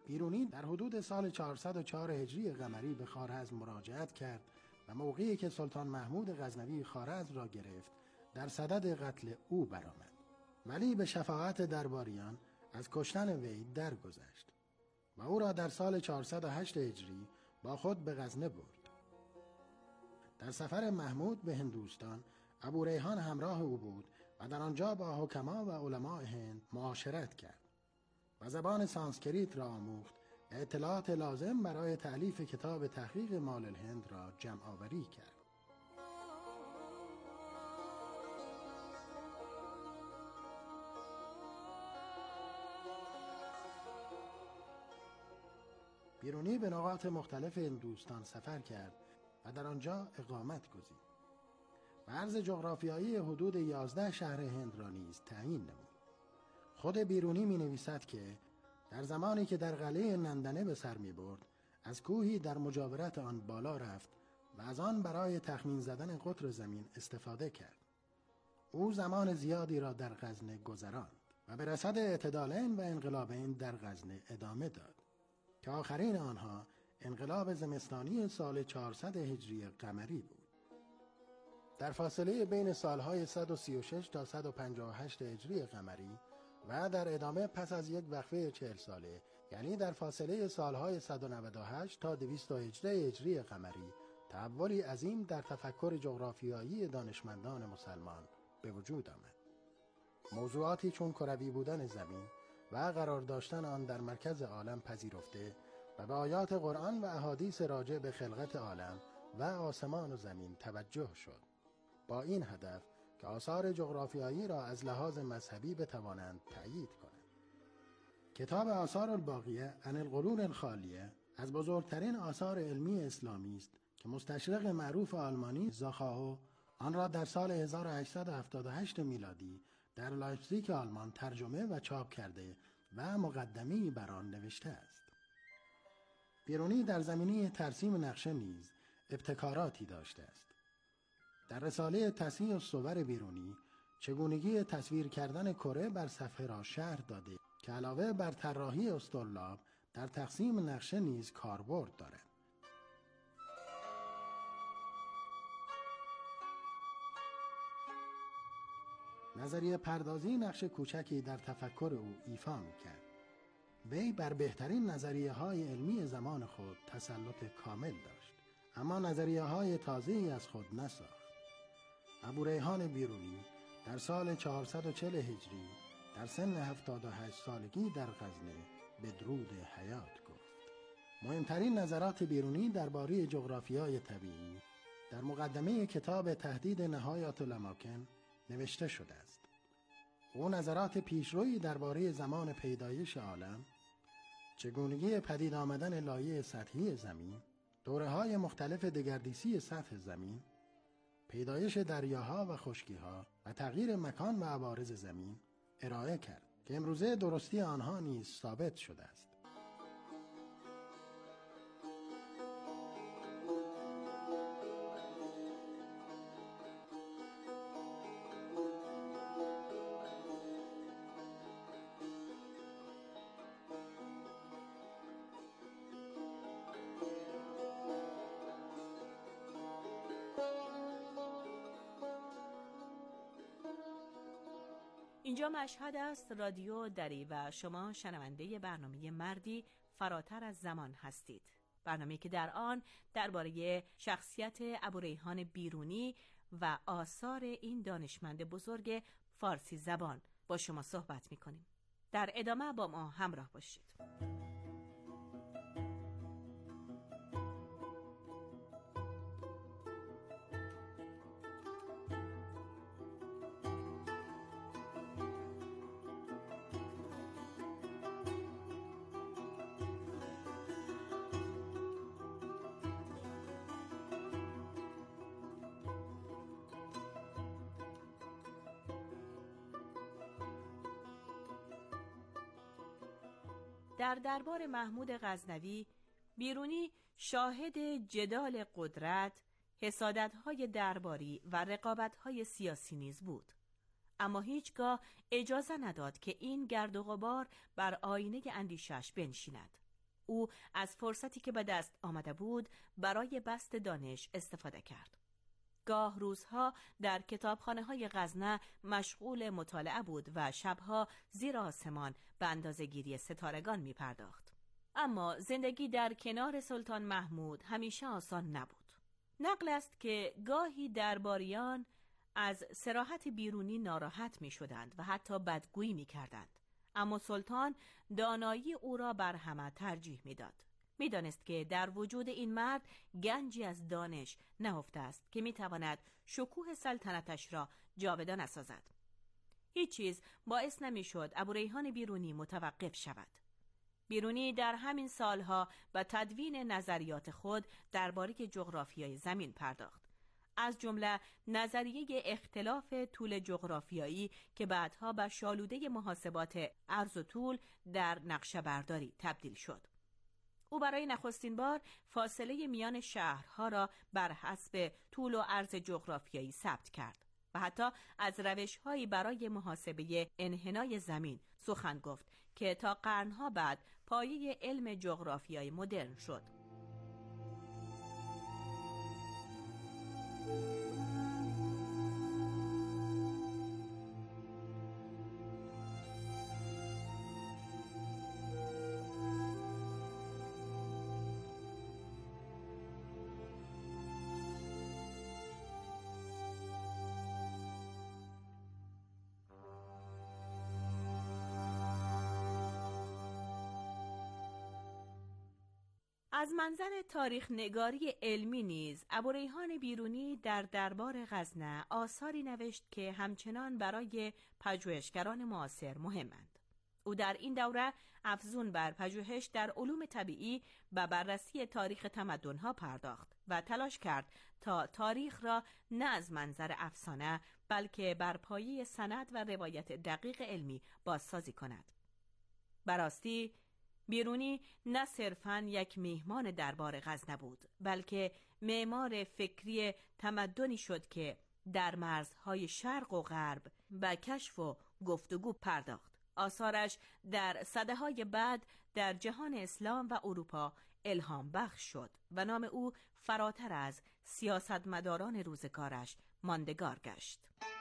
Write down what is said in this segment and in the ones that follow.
بیرونی در حدود سال 404 هجری قمری به خوارزم مراجعت کرد و موقعی که سلطان محمود غزنوی خوارزم را گرفت در صدد قتل او برآمد. ولی به شفاعت درباریان از کشتن وی درگذشت و او را در سال 408 هجری با خود به غزنه برد. در سفر محمود به هندوستان ابوریحان همراه او بود و در آنجا با حکما و علماء هند معاشرت کرد و زبان سانسکریت را آموخت و اطلاعات لازم برای تألیف کتاب تحقیق مال الهند را جمع آوری کرد. بیرونی به نقاط مختلف هندوستان سفر کرد و در آنجا اقامت گزید و عرض جغرافیایی حدود 11 شهر هند را نیز تعیین نمود. خود بیرونی می نویسد که در زمانی که در قلعه نندنه به سر می برد از کوهی در مجاورت آن بالا رفت و از آن برای تخمین زدن قطر زمین استفاده کرد. او زمان زیادی را در غزنه گذراند و به رصد اعتدالین و انقلابین در غزنه ادامه داد که آخرین آنها انقلاب زمستانی سال 400 هجری قمری بود. در فاصله بین سالهای 136 تا 158 هجری قمری و در ادامه پس از یک وقفه 40 ساله، یعنی در فاصله سالهای 198 تا 218 هجری قمری، تحولی عظیم در تفکر جغرافیایی دانشمندان مسلمان به وجود آمد. موضوعاتی چون کروی بودن زمین و قرار داشتن آن در مرکز عالم پذیرفته و به آیات قرآن و احادیث راجع به خلقت عالم و آسمان و زمین توجه شد، با این هدف که آثار جغرافیایی را از لحاظ مذهبی بتوانند تأیید کنند. کتاب آثار الباقیه عن القرون الخالیه از بزرگترین آثار علمی اسلامی است که مستشرق معروف آلمانی زاخاو آن را در سال 1878 میلادی در لایپزیگ آلمان ترجمه و چاپ کرده و مقدمه‌ای بر آن نوشته است. بیرونی در زمینه ترسیم نقشه نیز ابتکاراتی داشته است. در رساله تصحیح الصور بیرونی چگونگی تصویر کردن کره بر صفحه را شرح داده که علاوه بر طراحی اسطرلاب در تقسیم نقشه نیز کاربرد دارد. نظریه پردازی نقش کوچکی در تفکر او ایفا می‌کرد. وی بر بهترین نظریه‌های علمی زمان خود تسلط کامل داشت، اما نظریه‌های تازه‌ای از خود نساخت. ابوریحان بیرونی در سال 440 هجری در سن 78 سالگی در غزنه به درود حیات گفت. مهمترین نظرات بیرونی درباره جغرافیای طبیعی در مقدمه کتاب تهدید نهایات الاماکن نوشته شده است. او نظرات پیشرویی درباره زمان پیدایش عالم، چگونگی پدید آمدن لایه سطحی زمین، دوره‌های مختلف دگردیسی سطح زمین، پیدایش دریاها و خشکی‌ها و تغییر مکان و عوارض زمین ارائه کرد که امروزه درستی آنها نیز ثابت شده است. اینجا مشهد است، رادیو دری و شما شنونده برنامه مردی فراتر از زمان هستید. برنامه که در آن درباره شخصیت ابوریحان بیرونی و آثار این دانشمند بزرگ فارسی زبان با شما صحبت می‌کنیم. در ادامه با ما همراه باشید. در دربار محمود غزنوی بیرونی شاهد جدال قدرت، حسادت‌های درباری و رقابت‌های سیاسی نیز بود، اما هیچگاه اجازه نداد که این گرد و غبار بر آینه اندیشش بنشیند. او از فرصتی که به دست آمده بود برای بسط دانش استفاده کرد. گاه روزها در کتابخانه‌های غزنه مشغول مطالعه بود و شبها زیر آسمان به اندازه‌گیری ستارگان می‌پرداخت. اما زندگی در کنار سلطان محمود همیشه آسان نبود. نقل است که گاهی درباریان از صراحت بیرونی ناراحت می‌شدند و حتی بدگویی می‌کردند. اما سلطان دانایی او را بر همه ترجیح می‌داد. می‌دانست که در وجود این مرد گنجی از دانش نهفته است که می‌تواند شکوه سلطنتش را جاودان سازد. هیچ چیز باعث نمی‌شد ابوریحان بیرونی متوقف شود. بیرونی در همین سالها به تدوین نظریات خود درباره جغرافیای زمین پرداخت. از جمله نظریه اختلاف طول جغرافیایی که بعدها به شالوده محاسبات عرض و طول در نقشه‌برداری تبدیل شد. او برای نخستین بار فاصله میان شهرها را بر حسب طول و عرض جغرافیایی ثبت کرد و حتی از روش‌هایی برای محاسبه انحنای زمین سخن گفت که تا قرنها بعد پایه علم جغرافیای مدرن شد. از منظر تاریخ نگاری علمی نیز ابوریحان بیرونی در دربار غزنه آثاری نوشت که همچنان برای پژوهشگران معاصر مهمند. او در این دوره افزون بر پژوهش در علوم طبیعی به بررسی تاریخ تمدن‌ها پرداخت و تلاش کرد تا تاریخ را نه از منظر افسانه بلکه بر پایه سند و روایت دقیق علمی بازسازی کند. براستی بیرونی نه صرفاً یک میهمان دربار غزنه بود، بلکه معمار فکری تمدنی شد که در مرزهای شرق و غرب به کشف و گفتگو پرداخت. آثارش در سده‌های بعد در جهان اسلام و اروپا الهام بخش شد و نام او فراتر از سیاستمداران روزگارش ماندگار گشت.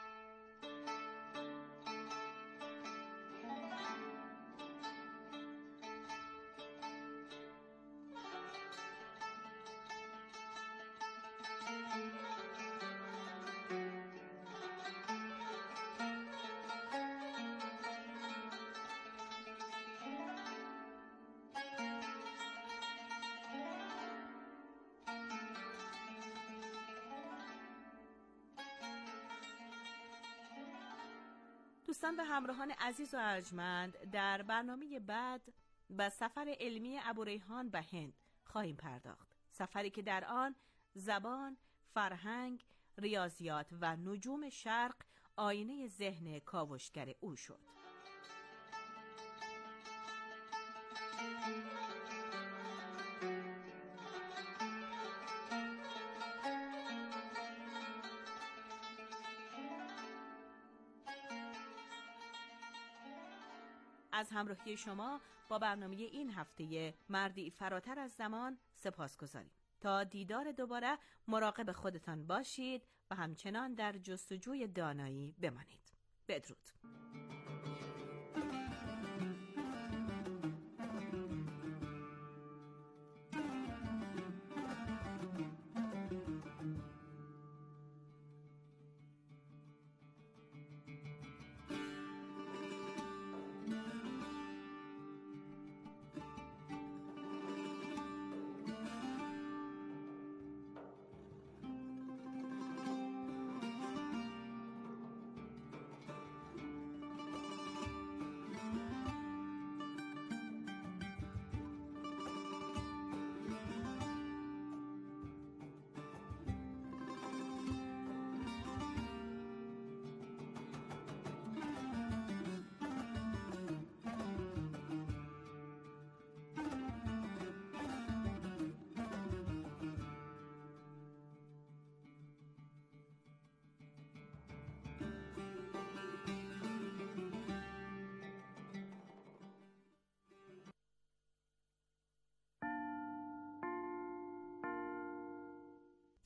دوستان و همراهان عزیز و ارجمند، در برنامه بعد به سفر علمی ابوریحان به هند خواهیم پرداخت. سفری که در آن زبان، فرهنگ، ریاضیات و نجوم شرق آینه ذهن کاوشگر او شد. از همراهی شما با برنامه این هفته مردی فراتر از زمان سپاسگزاریم. تا دیدار دوباره مراقب خودتان باشید و همچنان در جستجوی دانایی بمانید. بدرود.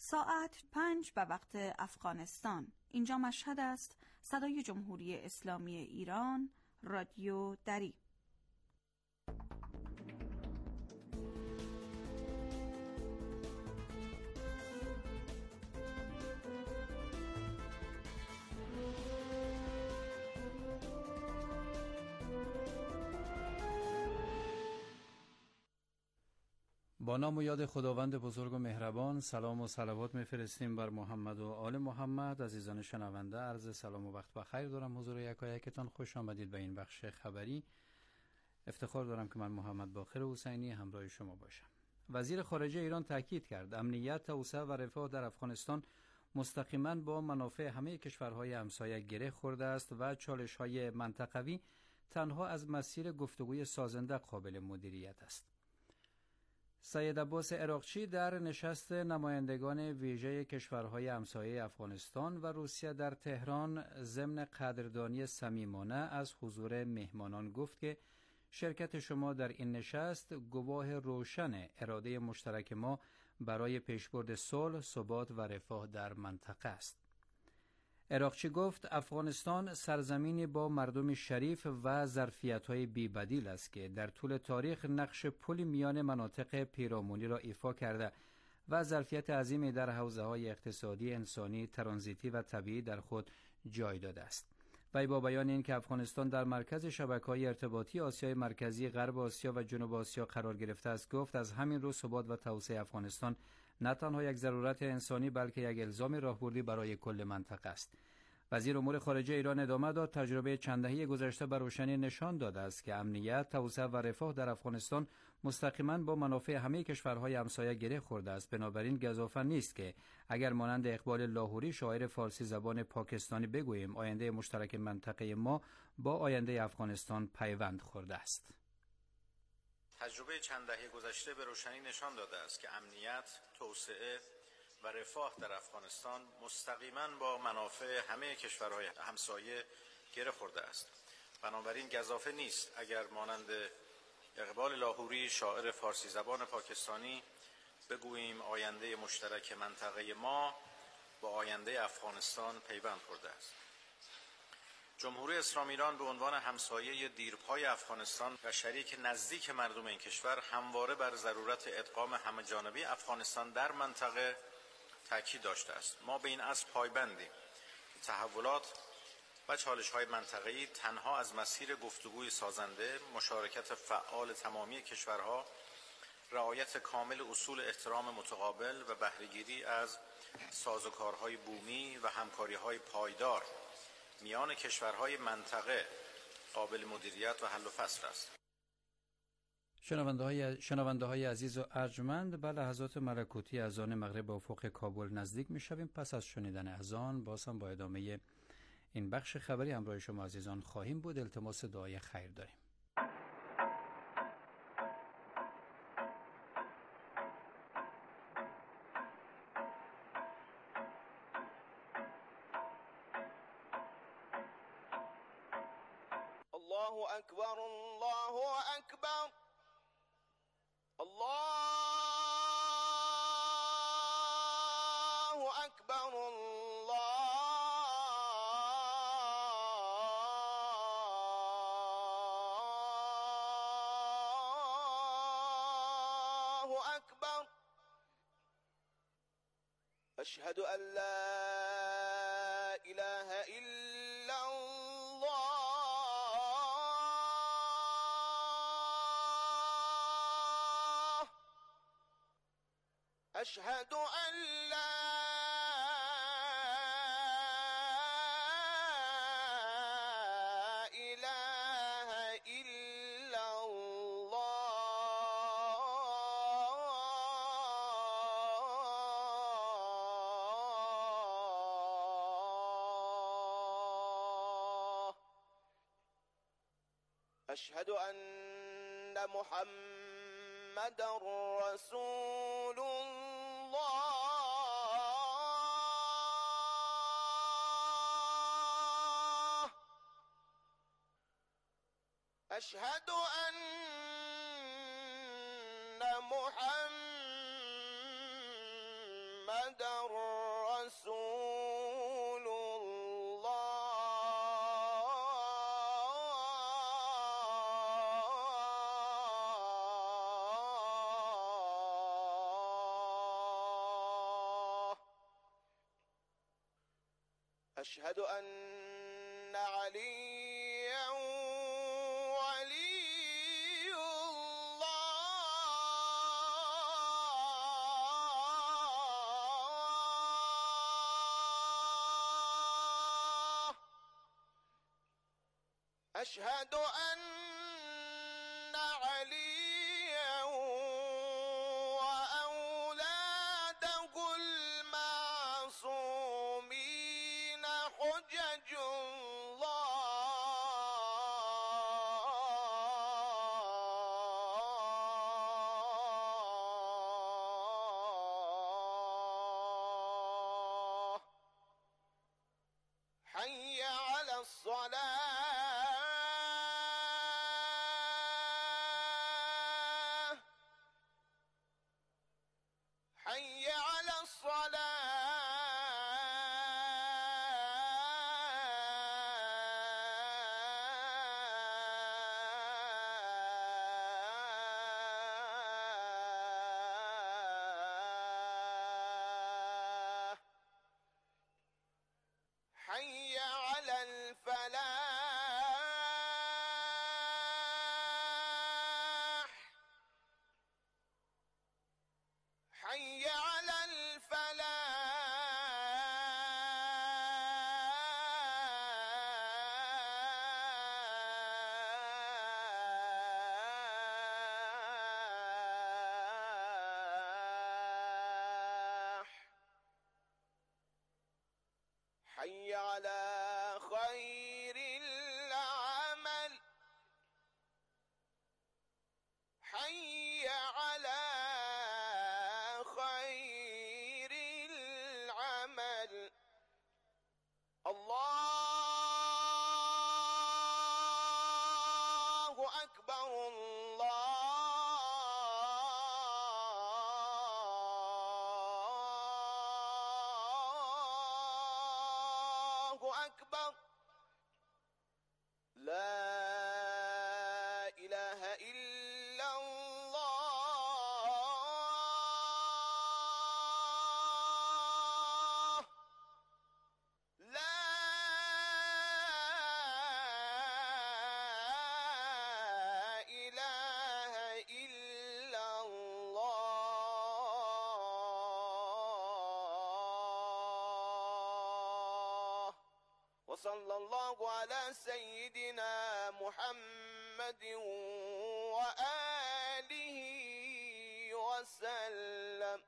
ساعت 5 به وقت افغانستان. اینجا مشهد است. صدای جمهوری اسلامی ایران، رادیو دری. با نام و یاد خداوند بزرگ و مهربان، سلام و صلوات میفرستیم بر محمد و آل محمد. عزیزان شنونده، عرض سلام و وقت بخیر دارم. حضور یکایکتان خوش آمدید به این بخش خبری. افتخار دارم که من محمد باقر حسینی همراه شما باشم. وزیر خارجه ایران تاکید کرد امنیت، توسعه و رفاه در افغانستان مستقیما با منافع همه کشورهای همسایه گره خورده است و چالش‌های منطقوی تنها از مسیر گفتگوی سازنده قابل مدیریت است. سید عباس عراقچی در نشست نمایندگان ویژه کشورهای همسایه افغانستان و روسیه در تهران ضمن قدردانی صمیمانه از حضور مهمانان گفت که شرکت شما در این نشست گواه روشن اراده مشترک ما برای پیشبرد صلح، ثبات و رفاه در منطقه است. عراقچی گفت افغانستان سرزمینی با مردم شریف و ظرفیت‌های بی‌بدیل است که در طول تاریخ نقش پلی میان مناطق پیرامونی را ایفا کرده و ظرفیت عظیمی در حوزه‌های اقتصادی، انسانی، ترانزیتی و طبیعی در خود جای داده است. وی با بیان این که افغانستان در مرکز شبکه‌های ارتباطی آسیای مرکزی، غرب آسیا و جنوب آسیا قرار گرفته است، گفت از همین رو ثبات و توسعه افغانستان نه تنها یک ضرورت انسانی بلکه یک الزام راهبردی برای کل منطقه است. وزیر امور خارجه ایران ادامه داد تجربه چند دهه گذشته به روشنی نشان داده است که امنیت، توسعه و رفاه در افغانستان مستقیما با منافع همه کشورهای همسایه گره خورده است. بنابراین گزافه نیست که اگر مانند اقبال لاهوری شاعر فارسی زبان پاکستانی بگوییم آینده مشترک منطقه ما با آینده افغانستان پیوند خورده است. تجربه چند دهه گذشته به روشنی نشان داده است که امنیت، توسعه و رفاه در افغانستان مستقیما با منافع همه کشورهای همسایه گره خورده است. بنابراین گزافه نیست اگر مانند اقبال لاهوری شاعر فارسی زبان پاکستانی بگوییم آینده مشترک منطقه ما با آینده افغانستان پیوند خورده است. جمهوری اسلامی ایران به عنوان همسایه دیرپای افغانستان و شریک نزدیک مردم این کشور همواره بر ضرورت ادغام همه‌جانبه افغانستان در منطقه تاکید داشته است. ما به این اصل پایبندیم که تحولات و چالش‌های منطقه‌ای تنها از مسیر گفتگوی سازنده، مشارکت فعال تمامی کشورها، رعایت کامل اصول احترام متقابل و بهره‌گیری از سازوکارهای بومی و همکاری‌های پایدار میان کشورهای منطقه قابل مدیریت و حل و فصل است. شنونده های عزیز و ارجمند، به لحظات ملکوتی اذان مغرب به افق کابل نزدیک می شویم. پس از شنیدن اذان بازم با ادامه این بخش خبری همراه شما عزیزان خواهیم بود. التماس دعای خیر داریم. الله اکبر، الله اکبر، الله اکبر، الله اکبر. اشهد ان لا اله الا الله. أشهد أن لا إله إلا الله. أشهد أن محمد رسول الله. أشهد أن محمد رسول الله أشهد أن عليا ولي الله أشهد أن عليا وأولاده المعصومين حجج الله حي على الصلاة حي على الصلاة حي على الفلاح حي على الفلاح حي على خير العمل حي على خير العمل الله أكبر الله أكبر لا إله إلا الله لا إله إلا الله وصلى الله على سيدنا محمد وآله وسلم.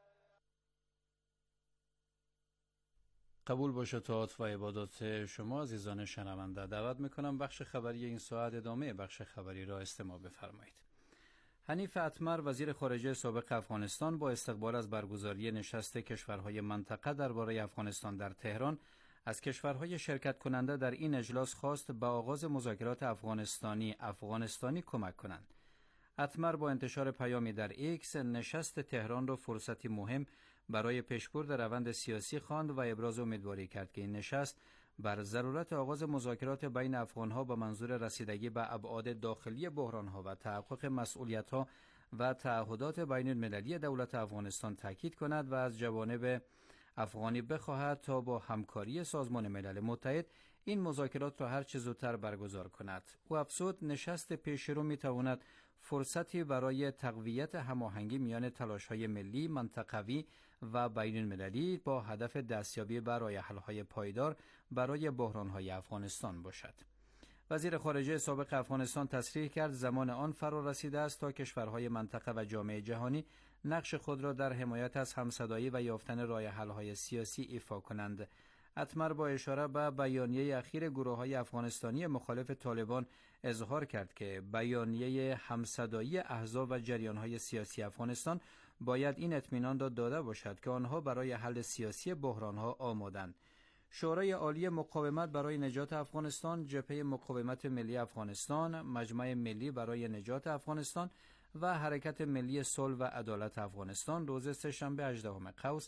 قبول باشه طاعت و عبادات شما عزیزان شنونده. دعوت میکنم بخش خبری این ساعت ادامه بخش خبری را استماع بفرمایید. حنیف اتمر وزیر خارجه سابق افغانستان با استقبال از برگزاری نشست کشورهای منطقه درباره افغانستان در تهران از کشورهای شرکت کننده در این اجلاس خواست به آغاز مذاکرات افغانستانی کمک کنند. اتمر با انتشار پیامی در ایکس نشست تهران را فرصتی مهم برای پیشبرد روند سیاسی خواند و ابراز امیدواری کرد که این نشست بر ضرورت آغاز مذاکرات بین افغانها به منظور رسیدگی به ابعاد داخلی بحرانها و تحقق مسئولیت‌ها و تعهدات بین المللی دولت افغانستان تاکید کند و از جوانب افغانی بخواهد تا با همکاری سازمان ملل متحد این مذاکرات را هر چه زودتر برگزار کند. او افزود نشست پیشرو می‌تواند فرصتی برای تقویت هماهنگی میان تلاش‌های ملی، منطقوی و بین المللی با هدف دستیابی به راه حل‌های پایدار برای بحران‌های افغانستان باشد. وزیر خارجه سابق افغانستان تصریح کرد زمان آن فرا رسیده است تا کشورهای منطقه و جامعه جهانی نقش خود را در حمایت از همصدایی و یافتن راه حل‌های سیاسی ایفا کنند. اتمر با اشاره به بیانیه اخیر گروه‌های افغانستانی مخالف طالبان اظهار کرد که بیانیه همصدایی احزاب و جریان‌های سیاسی افغانستان باید این اطمینان را داده باشد که آنها برای حل سیاسی بحران‌ها آمادند. شورای عالی مقاومت برای نجات افغانستان، جبهه مقاومت ملی افغانستان، مجمع ملی برای نجات افغانستان و حرکت ملی صلح و عدالت افغانستان روز سه‌شنبه 18 قوس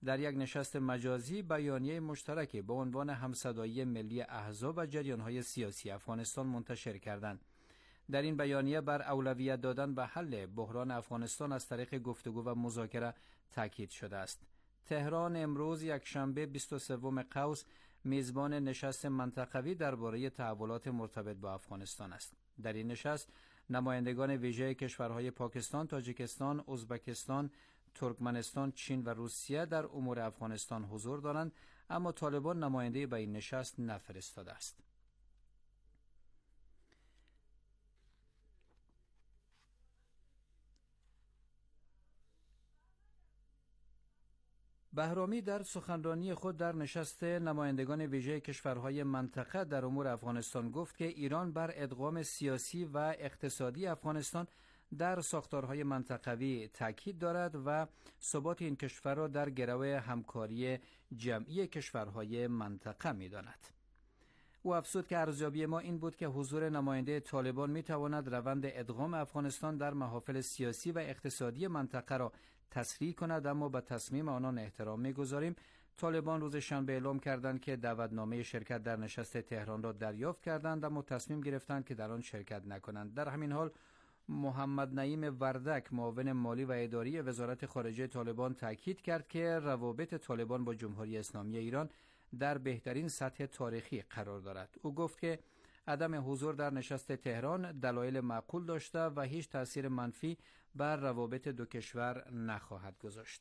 در یک نشست مجازی بیانیه مشترکی با عنوان همصدایی ملی احزاب و جریان‌های سیاسی افغانستان منتشر کردند. در این بیانیه بر اولویت دادن به حل بحران افغانستان از طریق گفتگو و مذاکره تاکید شده است. تهران امروز یکشنبه 23 قوس میزبان نشست منطقوی درباره تحولات مرتبط با افغانستان است. در این نشست نمایندگان ویژه کشورهای پاکستان، تاجیکستان، ازبکستان، ترکمنستان، چین و روسیه در امور افغانستان حضور دارند، اما طالبان نماینده به این نشست نفرستاده است. بهرامی در سخنرانی خود در نشست نمایندگان ویژه کشورهای منطقه در امور افغانستان گفت که ایران بر ادغام سیاسی و اقتصادی افغانستان در ساختارهای منطقوی تاکید دارد و ثبات این کشور را در گرو همکاری جمعی کشورهای منطقه می‌داند. او افزود که ارزیابی ما این بود که حضور نماینده طالبان می‌تواند روند ادغام افغانستان در محافل سیاسی و اقتصادی منطقه را تسریع کند، اما به تصمیم آنان احترام می‌گذاریم. طالبان روز شنبه اعلام کردند که دعوتنامه شرکت در نشست تهران را دریافت کردند، اما تصمیم گرفتند که در آن شرکت نکنند. در همین حال محمد نعیم وردک، معاون مالی و اداری وزارت خارجه طالبان، تاکید کرد که روابط طالبان با جمهوری اسلامی ایران در بهترین سطح تاریخی قرار دارد. او گفت که عدم حضور در نشست تهران دلایل معقول داشته و هیچ تأثیر منفی بر روابط دو کشور نخواهد گذاشت.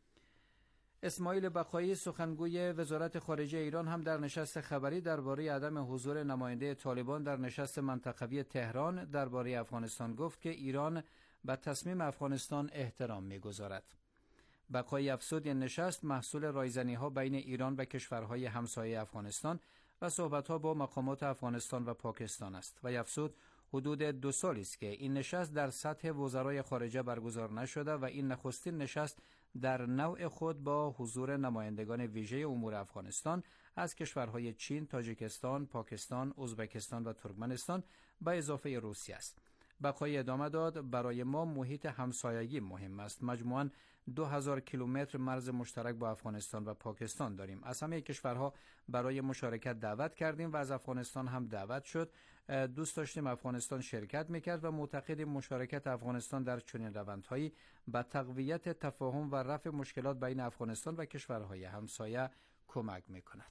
اسماعیل بقایی، سخنگوی وزارت خارجه ایران، هم در نشست خبری درباره عدم حضور نماینده طالبان در نشست منطقوی تهران درباره افغانستان گفت که ایران به تصمیم افغانستان احترام می‌گذارد. بقایی افزود این نشست محصول رایزنی‌ها بین ایران و کشورهای همسایه افغانستان و صحبت‌ها با مقامات افغانستان و پاکستان است و افزود حدود 2 سالی است که این نشست در سطح وزرای خارجه برگزار نشده و این نخستین نشست در نوع خود با حضور نمایندگان ویژه امور افغانستان از کشورهای چین، تاجیکستان، پاکستان، ازبکستان و ترکمنستان به اضافه روسیه است. بقایی ادامه داد: برای ما محیط همسایگی مهم است. مجموعاً 2000 کیلومتر مرز مشترک با افغانستان و پاکستان داریم. از همه کشورها برای مشارکت دعوت کردیم و از افغانستان هم دعوت شد. دوست داشتیم افغانستان شرکت میکرد و معتقدیم مشارکت افغانستان در چنین روندهایی به تقویت تفاهم و رفع مشکلات بین افغانستان و کشورهای همسایه کمک میکند.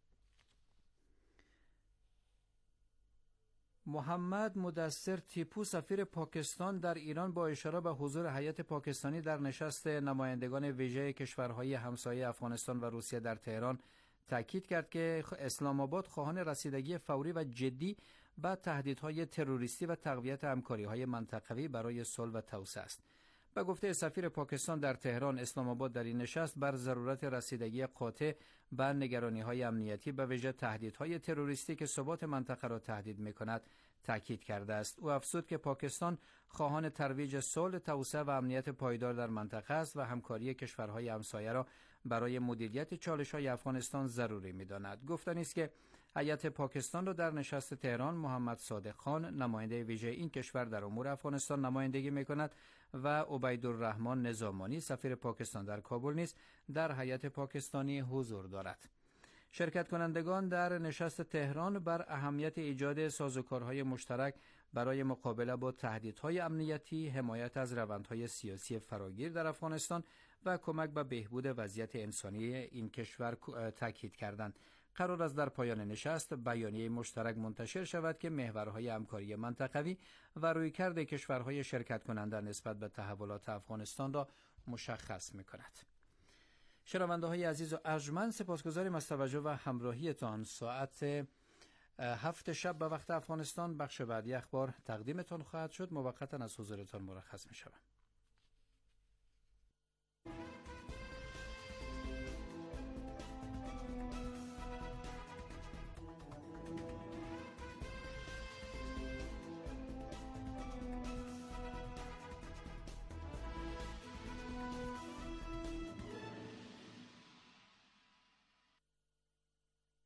محمد مدثر تیپو، سفیر پاکستان در ایران، با اشاره به حضور هیئت پاکستانی در نشست نمایندگان ویژه کشورهای همسایه افغانستان و روسیه در تهران، تاکید کرد که اسلام آباد خواهان رسیدگی فوری و جدی به تهدیدهای تروریستی و تقویت همکاری‌های منطقوی برای صلح و توسعه است. به گفته سفیر پاکستان در تهران، اسلام آباد در این نشست بر ضرورت رسیدگی قاطع به نگرانی‌های امنیتی، به ویژه تهدیدهای تروریستی که ثبات منطقه را تهدید می‌کند، تاکید کرده است. او افزود که پاکستان خواهان ترویج صلح، توسعه و امنیت پایدار در منطقه است و همکاری کشورهای همسایه را برای مدیریت چالش‌های افغانستان ضروری می‌داند. گفتنی است که هیئت پاکستان را در نشست تهران محمد صادق خان، نماینده ویژه این کشور در امور افغانستان، نمایندگی می‌کند و عبیدالرحمن نظامانی، سفیر پاکستان در کابل نیز در هیئت پاکستانی حضور دارد. شرکت کنندگان در نشست تهران بر اهمیت ایجاد سازوکارهای مشترک برای مقابله با تهدیدهای امنیتی، حمایت از روندهای سیاسی فراگیر در افغانستان و کمک به بهبود وضعیت انسانی این کشور تاکید کردند. قرار است در پایان نشست بیانیه مشترک منتشر شود که محورهای همکاری منطقوی و رویکرد کشورهای شرکت کننده نسبت به تحولات افغانستان را مشخص می‌کند. شنونده‌های عزیز و ارجمند، سپاسگزاریم از توجه و همراهیتان. ساعت 7 شب به وقت افغانستان بخش بعدی اخبار تقدیمتان خواهد شد. موقتا از حضورتان مرخص می‌شوم.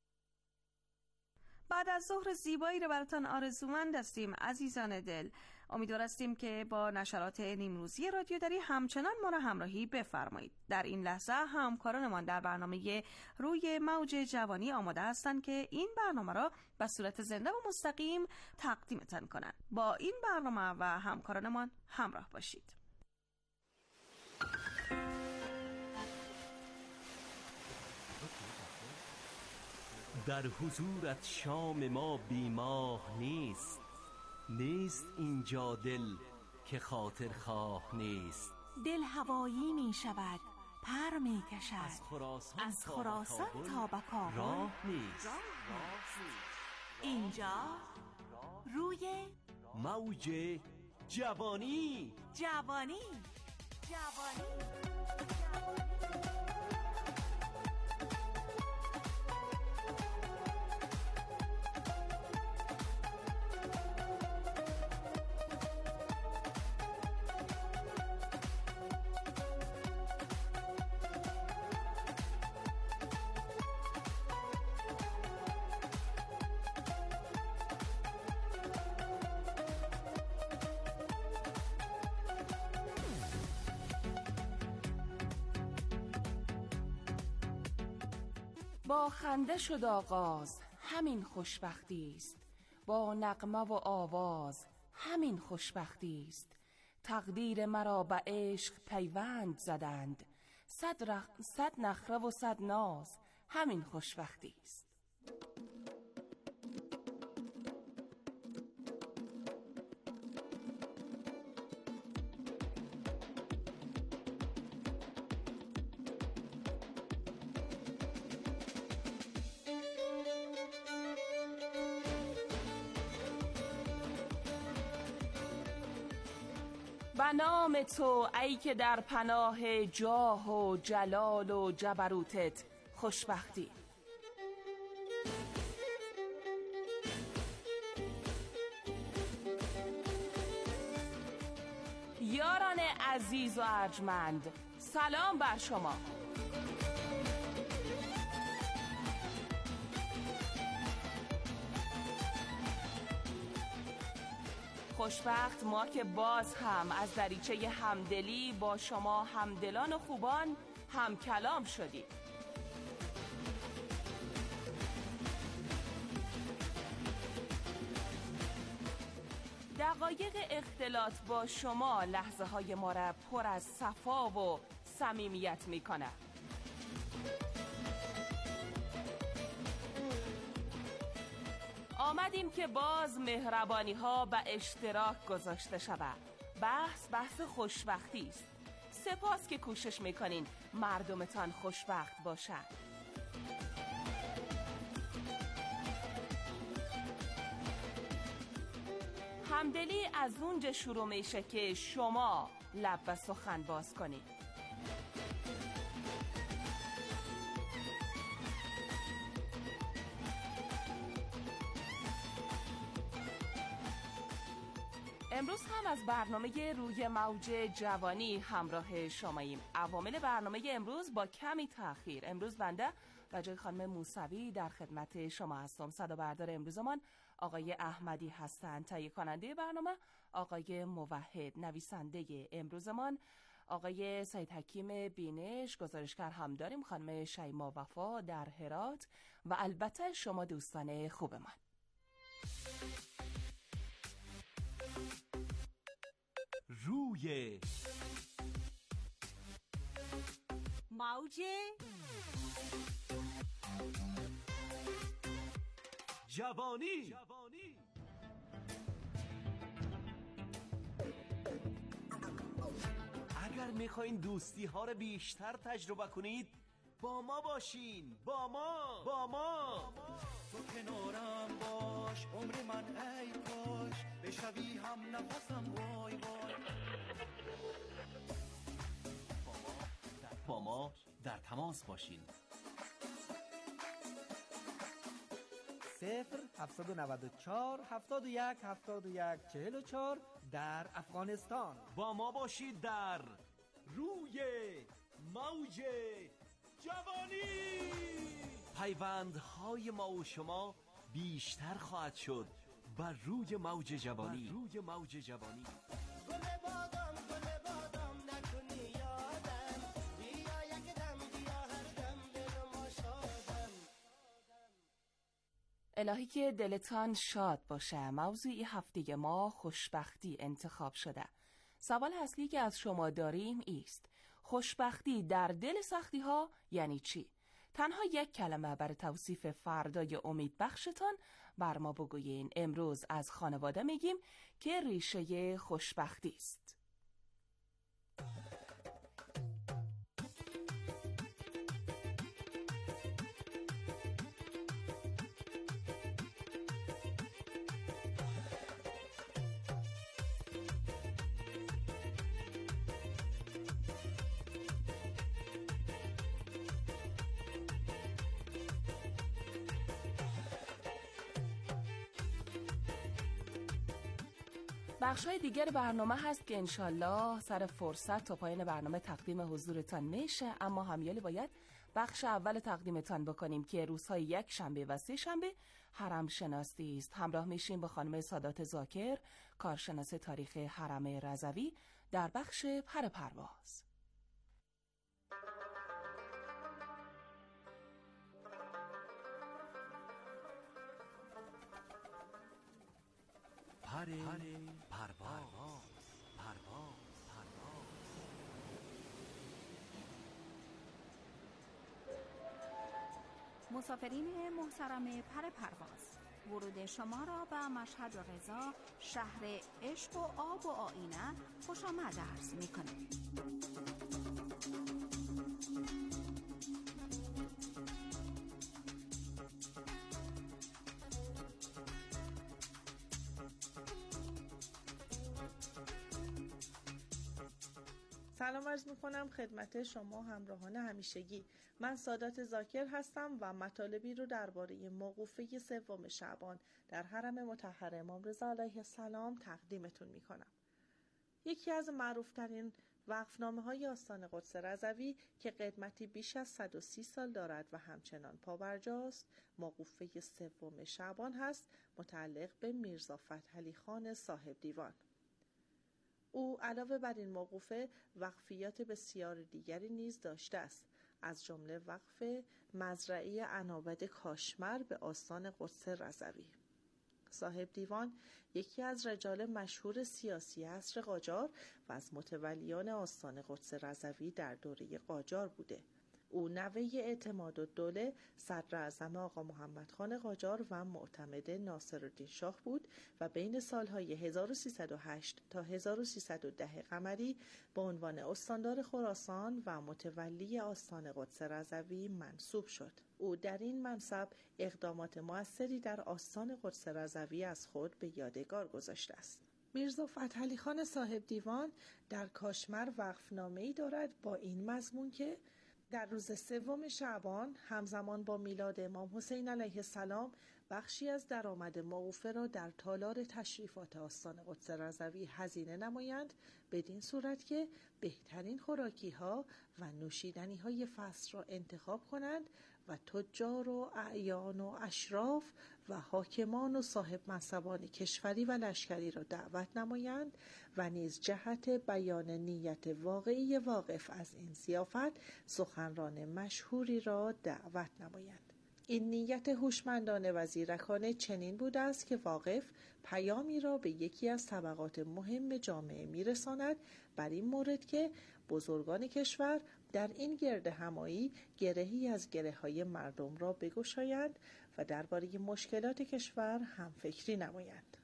بعد از ظهر زیبایی رو براتان آرزومند هستیم عزیزان دل. امیدوار هستیم که با نشرات نیمروزی رادیو دری همچنان ما را همراهی بفرمایید. در این لحظه همکارانمان در برنامه روی موج جوانی آماده هستند که این برنامه را به صورت زنده و مستقیم تقدیمتان کنند. با این برنامه و همکارانمان همراه باشید. در حضورت شام ما بیماه نیست، نیست اینجا دل که خاطر خواه نیست. دل هوایی می شود، پر می کشد، از خراسان تا به کابل راه نیست. اینجا روی موج جوانی. با خنده شد آغاز، همین خوشبختی است. با نغمه و آواز، همین خوشبختی است. تقدیر مرا به عشق پیوند زدند، صد نخره و صد ناز، همین خوشبختی است. به نام تو ای که در پناه جاه و جلال و جبروتت خوشبختی. یاران عزیز و ارجمند، سلام بر شما. خوشبخت ما که باز هم از دریچه همدلی با شما همدلان و خوبان هم کلام شدیم. دقایق اختلاط با شما لحظه های ما را پر از صفا و صمیمیت می کند. آمدیم که باز مهربانی ها به اشتراک گذاشته شود. بحث خوشبختی است. سپاس که کوشش میکنین مردمتان خوشبخت باشند. همدلی از اونجا شروع میشه که شما لب و سخن باز کنید. امروز هم از برنامه روی موج جوانی همراه شماییم. عوامل برنامه امروز با کمی تأخیر. امروز بنده و جای خانم موسوی در خدمت شما هستم. صدا بردار امروزمان آقای احمدی هستند. تهیه کننده برنامه آقای موحد. نویسنده امروزمان آقای سید حکیم بینش. گزارشگر هم داریم خانم شیما وفا در هرات و البته شما دوستان خوب من. روی موج جوانی. اگر میخواین دوستی ها رو بیشتر تجربه کنید با ما باشین. با ما تو کنارم باش عمر من ای کاش بشوی هم نفسم وای وای. با ما در تماس باشین. 0794 71 71 44 در افغانستان. با ما باشید در روی موج جوانی. پیوندهای ما و شما بیشتر خواهد شد. و روی موج جوانی. الهی که دلتان شاد باشه. موضوعی هفته ما خوشبختی انتخاب شده. سوال اصلی که از شما داریم است: خوشبختی در دل سختی ها یعنی چی؟ تنها یک کلمه برای توصیف فردای امید بخشتان بر ما بگویین. امروز از خانواده میگیم که ریشه خوشبختی است. بخش‌های دیگر برنامه هست که انشالله سر فرصت تا پایان برنامه تقدیم حضورتان میشه، اما همیالی باید بخش اول تقدیمتان بکنیم که روزهای یک شنبه و سه شنبه حرم شناسی است. همراه میشیم با خانم سادات زاکر، کارشناس تاریخ حرم رضوی در بخش پر پرواز. مسافرین محترم پر پرواز، ورود شما را به مشهد رضا، شهر عشق و آب و آینه خوش آمد عرض می‌کنیم. سلام عرض میکنم خدمت شما همراهان همیشگی. من سادات زاکر هستم و مطالبی رو درباره موقوفه سوم شعبان در حرم مطهر امام رضا علیه السلام تقدیمتون میکنم. یکی از معروفترین وقفنامه‌های آستان قدس رضوی که قدمتی بیش از 130 سال دارد و همچنان پابرجاست، موقوفه سوم شعبان هست، متعلق به میرزا فتحعلی خان صاحب دیوان. او علاوه بر این موقوفه وقفیات بسیار دیگری نیز داشته است، از جمله وقف مزرعه عنابد کاشمر به آستان قدس رضوی. صاحب دیوان یکی از رجال مشهور سیاسی عصر قاجار و از متولیان آستان قدس رضوی در دوره قاجار بوده. او نوه اعتمادالدوله صدراعظم آقا محمد خان قاجار و معتمد ناصرالدین شاه بود و بین سالهای 1308 تا 1310 قمری به عنوان استاندار خراسان و متولی آستان قدس رضوی منصوب شد. او در این منصب اقدامات مؤثری در آستان قدس رضوی از خود به یادگار گذاشته است. میرزا فتحعلی خان صاحب دیوان در کاشمر وقفنامه‌ای دارد با این مضمون که در روز سوم شعبان همزمان با میلاد امام حسین علیه السلام بخشی از درآمد موقوفه را در تالار تشریفات آستان قدس رضوی هزینه نمایند، بدین صورت که بهترین خوراکی ها و نوشیدنی های فصل را انتخاب کنند و تجار و اعیان و اشراف و حاکمان و صاحب منصبان کشوری و لشکری را دعوت نمایند و نیز جهت بیان نیت واقعی واقف از این ضیافت سخنران مشهوری را دعوت نمایند. این نیت هوشمندانه و زیرکانه چنین بوده است که واقف پیامی را به یکی از طبقات مهم جامعه میرساند بر این مورد که بزرگان کشور در این گرد همایی گرهی از گره‌های مردم را بگشایند و درباره مشکلات کشور هم فکری نمایند.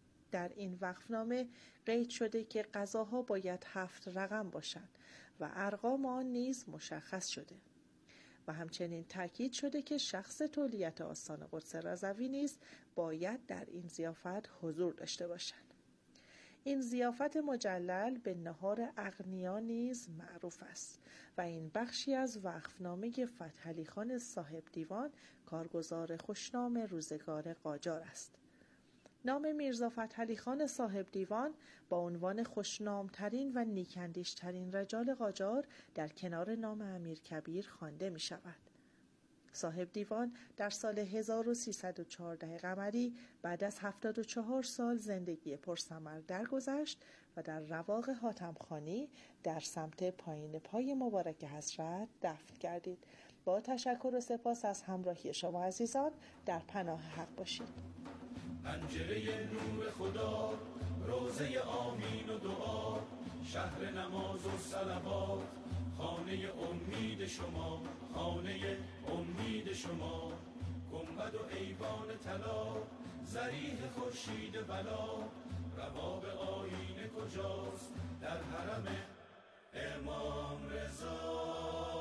در این وقفنامه قید شده که غذاها باید 7 رقم باشند و ارقام آن نیز مشخص شده و همچنین تاکید شده که شخص تولیت آستان قدس رضوی نیز باید در این ضیافت حضور داشته باشند. این ضیافت مجلل به نهار اغنیا نیز معروف است و این بخشی از وقفنامه فتحعلی خان صاحب دیوان کارگزار خوشنام روزگار قاجار است. نام میرزا فتحعلی خان صاحب دیوان با عنوان خوشنامترین و نیکندیشترین رجال قاجار در کنار نام امیرکبیر خوانده می شود. صاحب دیوان در سال 1314 قمری بعد از 74 سال زندگی پرثمر درگذشت و در رواق حاتمخانی در سمت پایین پای مبارک حضرت دفن گردید. با تشکر و سپاس از همراهی شما عزیزان، در پناه حق باشید. پنجره نور خدا، روزه آمین و دعا، شهر نماز و صلوات، خانه امید شما، خانه امید شما. گنبد و ایوان طلا، ضریح خورشید بلا، رباب آیینه کجاست در حرم امام رضا.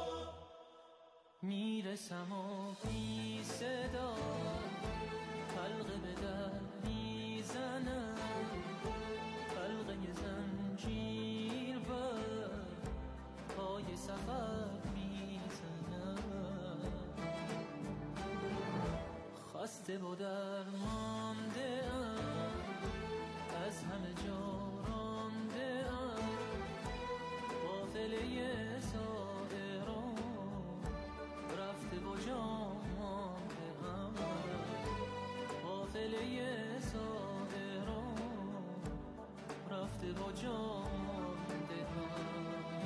میرسم و بی صدا حلقه به در میزنم، حلقه زنجیر بر پای سفر میزنم. خسته و درمانده ام، از همه جا رانده ام، قافله سائران رفته و جا مانده ام، قافله سائران رفته و جا مانده ام.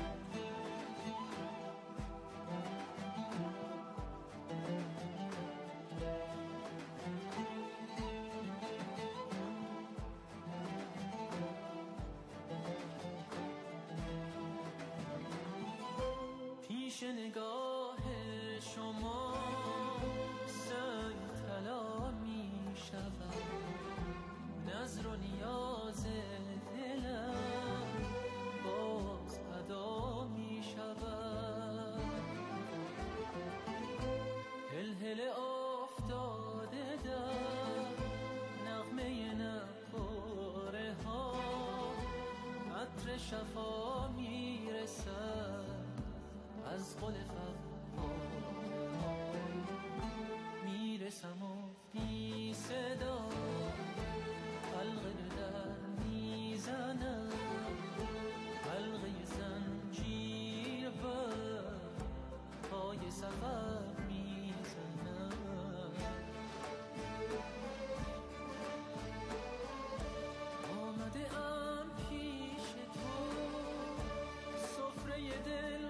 پیش نگاه شما سنگ طلا می شود، نظر و نیاز دلم باز ادا می شود. هلهله افتاده در نغمه نقاره ها، عطر شفا می رسد از قل میرسم و بی صدا حلقه به در میزنم، حلقه زنجیر بر پای سفر میزنم. آمده ام پیش تو سفره دل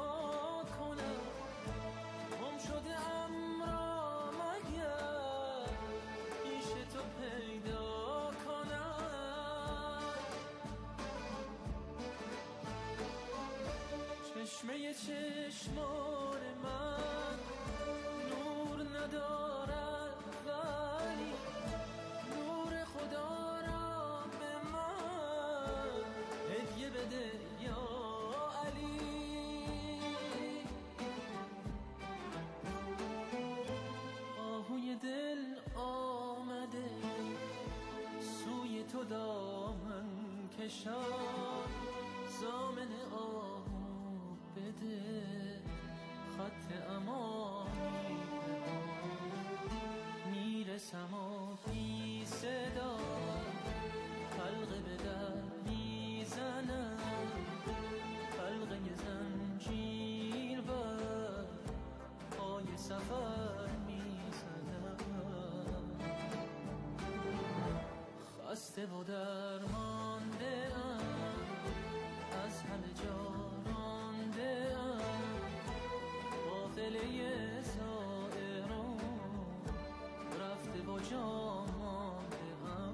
چشمه چشمان من نور ندارد، ولی نور خدا را به من هدیه بده یا علی. آهوی دل آمده سوی تو دامن کشان، زامن بده خط امانی. میرسم و بی صدا حلقه به در میزنم، حلقه زنجیر بر پای سفر میزنم. خسته و درمانده ام، از همه جا قافله سائران رفته و جا مانده ام،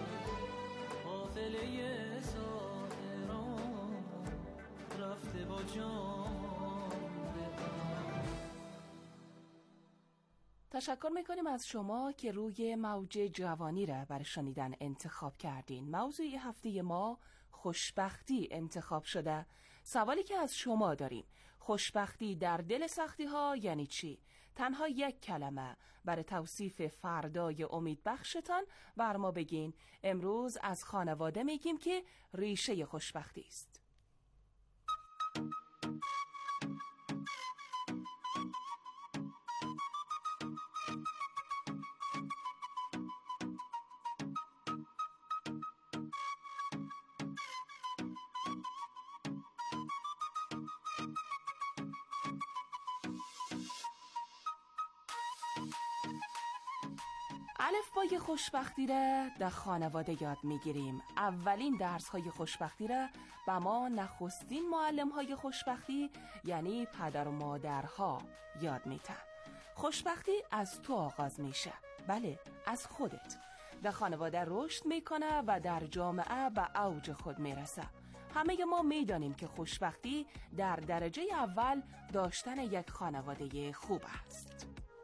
قافله سائران رفته و جا مانده ام. تشکر میکنیم از شما که روی موج جوانی را برای شنیدن انتخاب کردین. موضوع هفته ما خوشبختی انتخاب شده. سوالی که از شما داریم، خوشبختی در دل سختی ها یعنی چی؟ تنها یک کلمه برای توصیف فردای امیدبخشتان بر ما بگین. امروز از خانواده میگیم که ریشه خوشبختی است. الفبای خوشبختی را در خانواده یاد میگیریم. اولین درس های خوشبختی را به ما نخستین معلم های خوشبختی یعنی پدر و مادرها یاد میدن. خوشبختی از تو آغاز میشه، بله از خودت. در خانواده رشد میکنه و در جامعه به اوج خود میرسه. همه ما میدانیم که خوشبختی در درجه اول داشتن یک خانواده خوب است.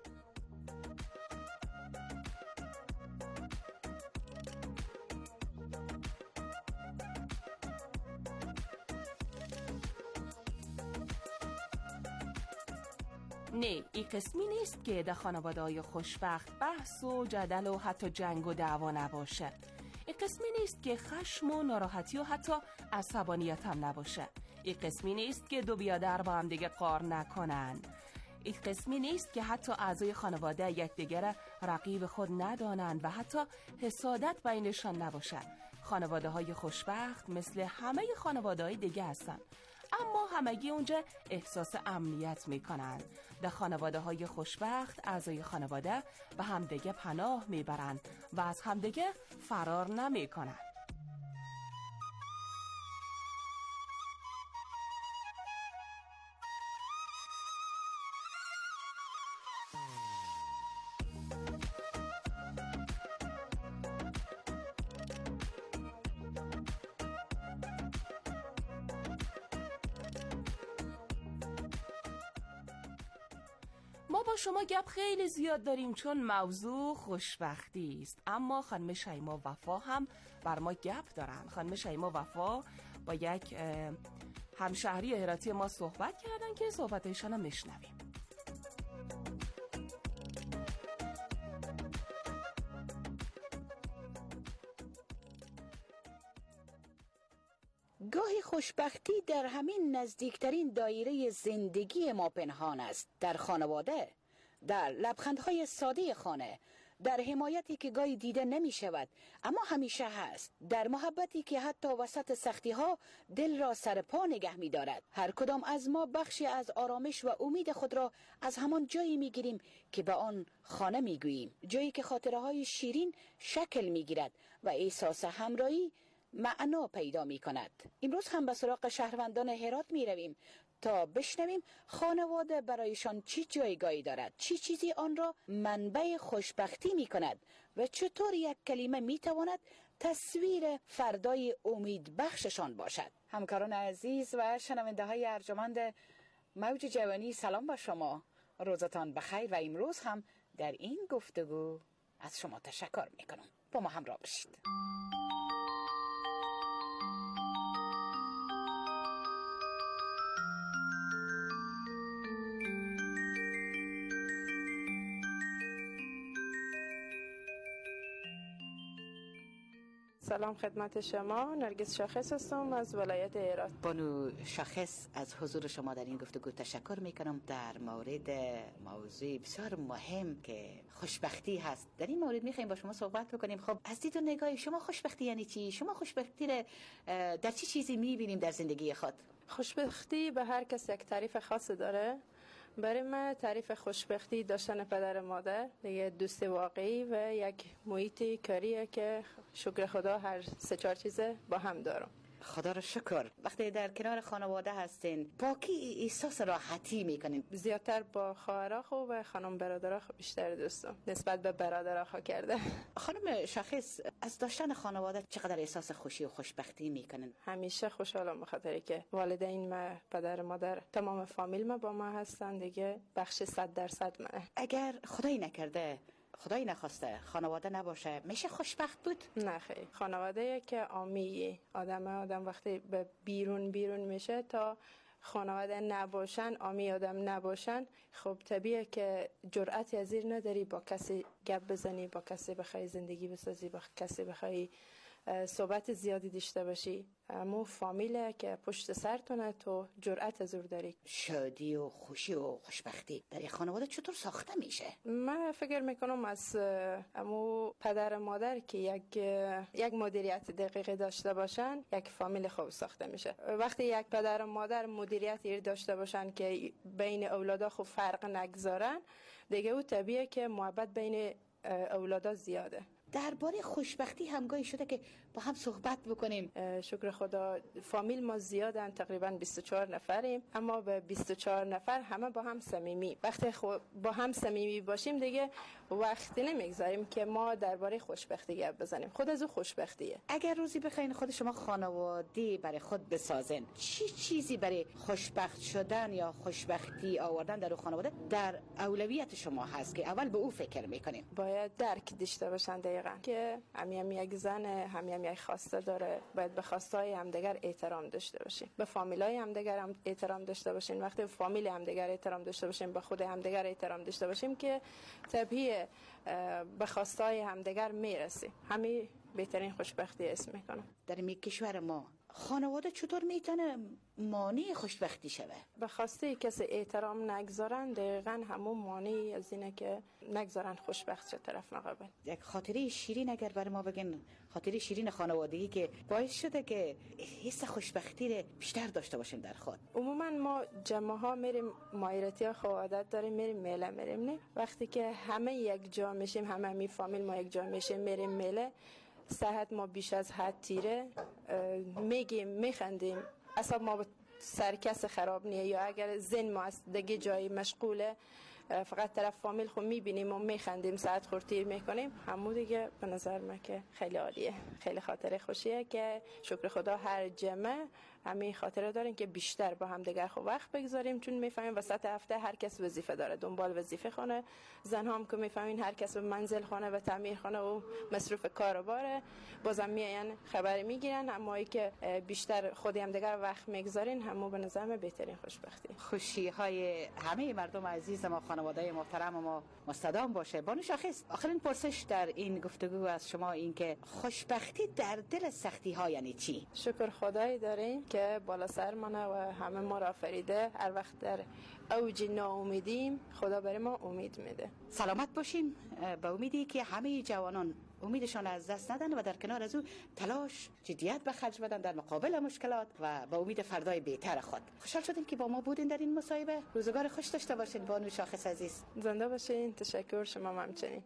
نه، این قسمی نیست که در خانواده‌های خوشبخت بحث و جدل و حتی جنگ و دعوا نباشه. این قسمی نیست که خشم و ناراحتی و حتی عصبانیت هم نباشه. این قسمی نیست که دو بیادر با هم دیگه قار نکنن. این قسمی نیست که حتی اعضای خانواده یکدیگر رقیب خود ندانند و حتی حسادت بینشان نباشه. خانواده‌های خوشبخت مثل همه خانواده‌های دیگه هستن، اما همگی اونجا احساس امنیت میکنن. در خانواده‌های خوشبخت اعضای خانواده به همدیگه پناه میبرن و از همدیگه فرار نمیکنن. ما با شما گپ خیلی زیاد داریم چون موضوع خوشبختی است، اما خانم شیما وفا هم بر ما گپ دارن. خانم شیما وفا با یک همشهری هراتی ما صحبت کردن که صحبتشان رو میشنویم. گاهی خوشبختی در همین نزدیکترین دایره زندگی ما پنهان است، در خانواده، در لبخندهای ساده خانه، در حمایتی که گاهی دیده نمی شود اما همیشه هست، در محبتی که حتی وسط سختی ها دل را سر پا نگه می دارد. هر کدام از ما بخشی از آرامش و امید خود را از همان جایی می گیریم که به آن خانه می گوییم، جایی که خاطره های شیرین شکل می گیرد و احساس همراهی معنا پیدا می کند. امروز هم به سراغ شهروندان هرات می رویم تا بشنویم خانواده برایشان چی جایگاهی دارد، چی چیزی آن را منبع خوشبختی می کند و چطور یک کلمه می تواند تصویر فردای امید بخششان باشد. همکاران عزیز و شنونده های ارجمند موج جوانی، سلام با شما، روزتان بخیر و امروز هم در این گفتگو از شما تشکر می کنم. با ما همراه باشید. سلام خدمت شما، نرگس شاخص هستم از ولایت هرات. بانو شاخص، از حضور شما در این گفتگو تشکر میکنم. در مورد موضوع بسیار مهم که خوشبختی هست، در این مورد میخوایم با شما صحبت بکنیم. خب از دید و نگاه شما خوشبختی یعنی چی؟ شما خوشبختی را در چی چیزی میبینیم در زندگی خود؟ خوشبختی به هر کس یک تعریف خاص داره. برای من تعریف خوشبختی داشتن پدر مادر، یک دوست واقعی و یک محیط کاریه که شکر خدا هر 3-4 چیزه با هم دارم. خدا رو شکر. وقتی در کنار خانواده هستین پاکی احساس راحتی میکنین؟ زیادتر با خواهرها و خانم برادرها بیشتر دوستم نسبت به برادرها کرده. خانم شاخص، از داشتن خانواده چقدر احساس خوشی و خوشبختی میکنین؟ همیشه خوشحالم به خاطری که والدین ما، پدر مادر، تمام فامیل ما با ما هستن دیگه. بخش 100% منه. اگر خدایی نکرده، خدایی نخواسته خانواده نباشه، میشه خوشبخت بود؟ نه خیلی. خانواده که عامیه، آدم وقتی به بیرون میشه تا خانواده نباشن، عامی آدم نباشن، خب طبیعه که جرأتی از این نداری با کسی گپ بزنی، با کسی بخوای زندگی بسازی، با کسی بخوای صحبت زیادی داشته باشی. اما فامیله که پشت سرتونه، تو جرأت از اون داری. شادی و خوشی و خوشبختی در یک خانواده چطور ساخته میشه؟ من فکر میکنم از امو پدر مادر که یک مدیریت دقیقی داشته باشن، یک فامیل خوب ساخته میشه. وقتی یک پدر و مادر مدیریتی داشته باشن که بین اولادا خوب فرق نگذارن، دیگه او طبیعه که محبت بین اولادا زیاده. درباره خوشبختی همگاهی شده که با هم صحبت بکنیم. شکر خدا فامیل ما زیادن، تقریبا 24 نفریم، اما به 24 نفر همه با هم صمیمی. وقتی با هم صمیمی باشیم دیگه وقتی نمیگذاریم که ما درباره خوشبختی گپ بزنیم. خود از او خوشبختیه. اگر روزی بخواین خود شما خانواده برای خود بسازن، چی چیزی برای خوشبخت شدن یا خوشبختی آوردن در خانواده در اولویت شما هست که اول به او فکر میکنیم؟ باید درک داشته باشن دقیقاً که هم یک زن هم یک خواسته داره، باید به خواستهای همدیگر احترام داشته باشیم، به فامیلای همدیگر هم احترام داشته باشیم. وقتی فامیل همدیگر احترام داشته باشیم، به خود همدیگر احترام داشته باشیم که طبیعی به خواستهای همدیگر میرسیم. همین بهترین خوشبختی اسم میکنم. در این کشور ما خانواده چطور میتونه مانع خوشبختی شوه؟ به خواسته کسی احترام نگذارن دقیقاً همون مانعی از اینه که نگذارن خوشبخت شه طرف مقابل. یک خاطره شیرین اگر برای ما بگن، خاطره شیرین خانوادگی که باعث شده که حس خوشبختی رو بیشتر داشته باشیم در خود. عموما ما جمعه ها میریم، مایرتی ها خوادت داریم، میریم میله میریم. نه وقتی که همه یک جا میشیم، همه می فامیل ما یک جا میشیم میریم میله، صحت ما بیش از حد تیره، میگیم میخندیم، اصلا ما به سرکس خراب نیه. یا اگر زن ما از دیگه جایی مشغوله، فقط طرف فامیل خود میبینیم و میخندیم، ساعت خورد تیر میکنیم، همون دیگه به نظر من که خیلی عالیه، خیلی خاطره خوشیه که شکر خدا هر جمعه همین خاطره داریم که بیشتر با هم دیگه خو وقت بگذاریم، چون میفهمیم وسط هفته هر کس وظیفه داره، دنبال وظیفه خونه. زن هم که میفهمین هر کس به منزل خونه و تعمیر خونه و مصروف کار و باره، بازم میان خبر میگیرن. اما ای که بیشتر خودی هم دیگه وقت میگذارین، همون به نظر من بهترین خوشبختی. خوشی های همه مردم عزیز ما، خانواده محترم ما مستدام باشه. بانو شاخص، آخرین پرسش در این گفتگو از شما این که خوشبختی در دل سختی ها یعنی چی؟ شکر خدایی داریم که بالا سر منه و همه ما را آفریده. هر وقت در اوج ناامیدیم خدا برای ما امید میده. سلامت باشیم، به امیدی که همه جوانان امیدشان از دست ندن و در کنار از او تلاش جدیت به خرج بدن در مقابل مشکلات و به امید فردای بهتر خود. خوشحال شدیم که با ما بودین در این مصاحبه. روزگار خوش داشته باشین بانو شاخص عزیز. زنده باشین. تشکر. شما همچنین.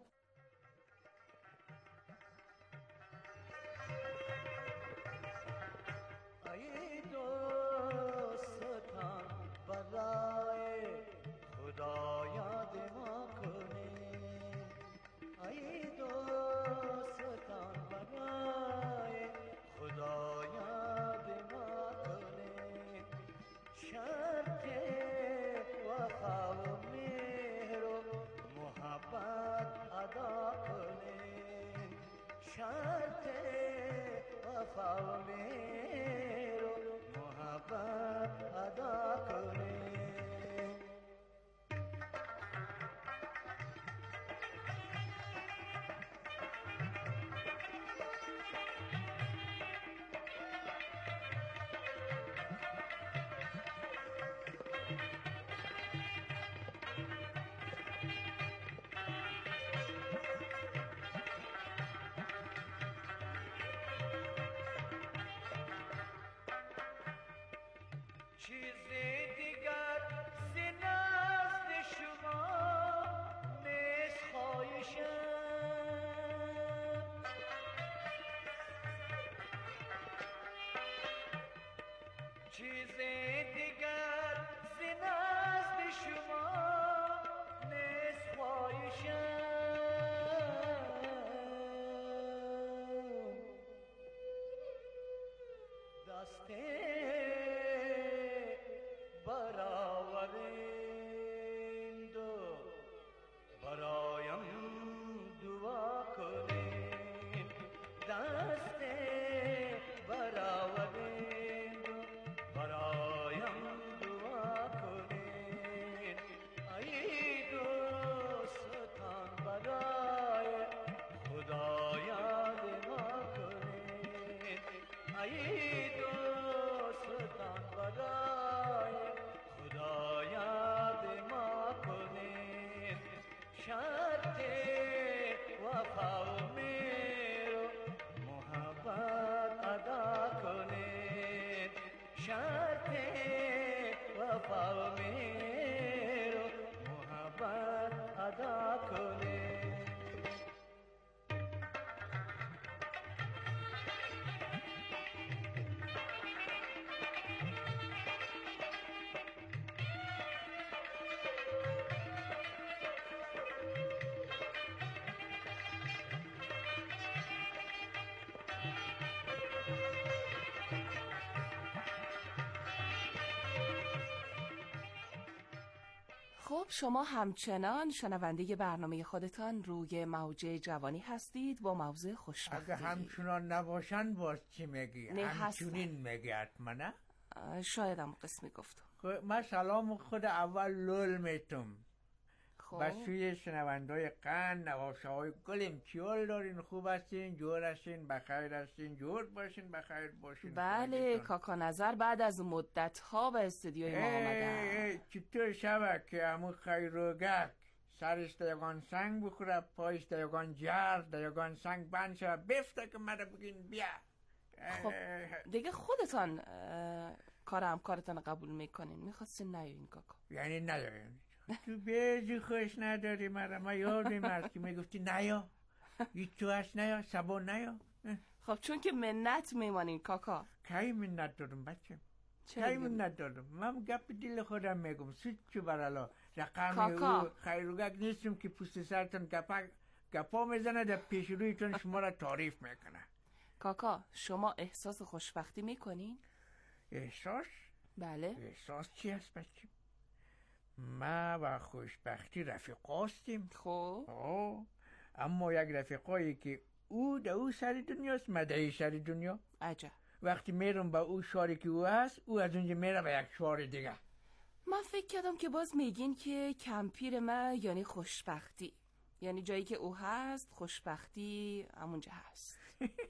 خب شما همچنان شنونده برنامه خودتان روی موج جوانی هستید با موضوع خوشبختی. اگه همچنان نباشن باز چی میگی؟ همچنین میگی حتما نه؟ شاید هم قسمی گفتم. من سلام خود اول لول میتم. و سوی شنوندای قند نواشته های گلیم چیول دارین، خوب هستین، جور هستین، بخیر هستین، جور باشین، بخیر باشین. بله کاکا نظر بعد از مدت ها به استودیوی ما آمدن. چطور شبه که همون خیروگک سرش دیگان سنگ بخوره، پایش دیگان جر، دیگان سنگ بند شد بفته که مرا بگین بیا. خب دیگه خودتان کار همکارتان قبول میکنین، میخواستین نیاین کاکا؟ یعنی نیاین تو بیزی خوش نداری مرا، ما یادیم هست که میگفتی نیا، هیچ تو هست نیا، سبا نیا. خب چون که منت میمانین کاکا. کی منت دارم بچه؟ کی منت دارم؟ من گپ دل خودم میگم، سوچ چو برالا رقم او خیروگک نیستم که پوست سرتون گپا میزنه در پیش رویتون شما را تعریف میکنه. کاکا شما احساس خوشبختی میکنین؟ احساس؟ بله. احساس چی هست بچه؟ ما و خوشبختی رفیق هستیم. خب اما یک رفیقایی که او در او سر دنیاست، ما در این سر دنیا. عجب. وقتی میرم با او شاری که او هست، او از اونجا میره به یک شار دیگه. من فکر کردم که باز میگین که کمپیر ما یعنی خوشبختی، یعنی جایی که او هست خوشبختی همونجا هست.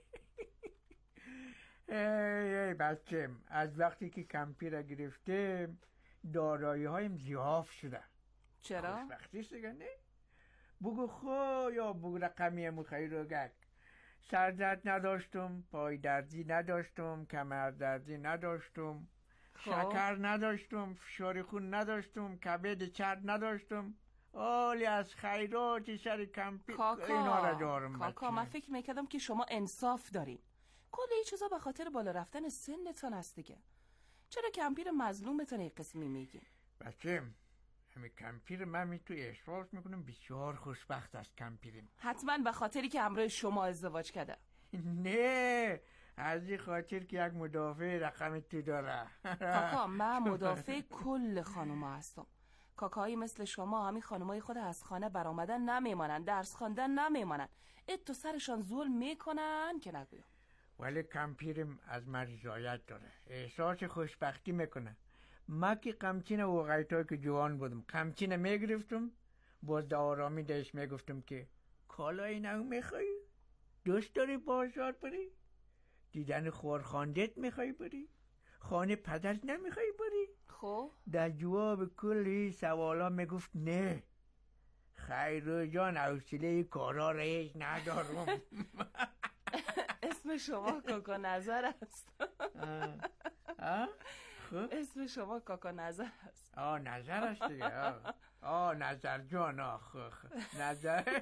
ای بچه، از وقتی که کمپیر گرفته دارایی هایم زیاف شده. چرا؟ خوشبختی دیگه نه؟ بگو خو یا بگو رقمی مخیروگک. سردرد نداشتم، پای دردی نداشتم، کمر دردی نداشتم، شکر نداشتم، فشار خون نداشتم، کبد چرب نداشتم. آلی از خیرات سر کمپیر اینا را دارم. کاکا من فکر میکردم که شما انصاف دارین. کل این چیزا به خاطر بالا رفتن سنتان هست دیگه. چرا کمپیر مظلومتان یک قسمی میگی؟ بچه همین کمپیر من تو احساس میکنم بسیار خوشبخت است کمپیرم. حتما به خاطری که همراه شما ازدواج کرده. نه از این خاطر که یک مدافع رقم تو داره. کاکا من مدافع کل خانوما هستم. کاکایی مثل شما همین خانومای خود از خانه برآمدن نمیمانن، درس خواندن نمیمانن، اتو سرشان ظلم میکنن که نگویم. ولی کمپیرم از من رضایت داره، احساس خوشبختی میکنه. ما که قمچین وقایتایی که جوان بودم قمچین میگرفتم، باز در آرامی دهش میگفتم که کالای نو میخوایی؟ دوست داری بازار بری؟ دیدن خورخاندت میخوایی بری؟ خانه پدرت نمیخوایی بری؟ خب در جواب کلی سوالا میگفت نه خیرو جان حوصله کارا رهش ندارم. اسم شما کاکا نظر است. اسم شما کاکا نظر است. نظر است دیگه. نظر جان. نظر.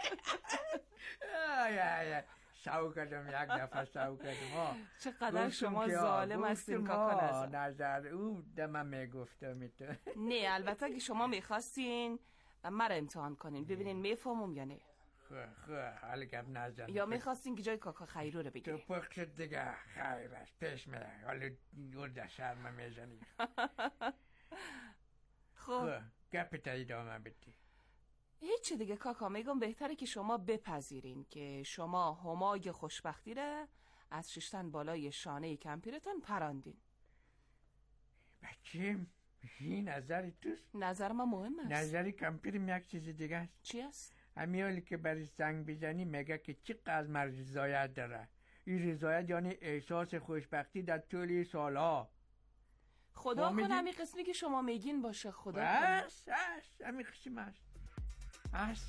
شو کردم یک دفعه شو کردم. چقدر شما ظالم هستین کاکا نظر او دم میگفتم. نه البته که شما میخواستین مرا امتحان کنین ببینین میفهمم یا نه. حالا گپ نزن. یا میخواستین که جای کاکا خیرو رو بگیری؟ تو پخت دیگه خیر است پیش میره. حالا دور در شرم میزنی. خب گپ تا ادامه بدی. هیچ دیگه کاکا میگم بهتره که شما بپذیرین که شما همای خوشبختی را از ششتن بالای شانه کمپیرتان پراندین. بچه این نظری توست؟ نظر ما مهم است. نظری کمپیرم یک چیز دیگه است. چی است؟ همیالی که برای زنگ بزنی میگه که چقدر از من رضایت داره. این رضایت یعنی احساس خوشبختی در طول سالها. خدا کنه همین قسمی که شما میگین باشه. خدا کنه. هست همین قسم هست.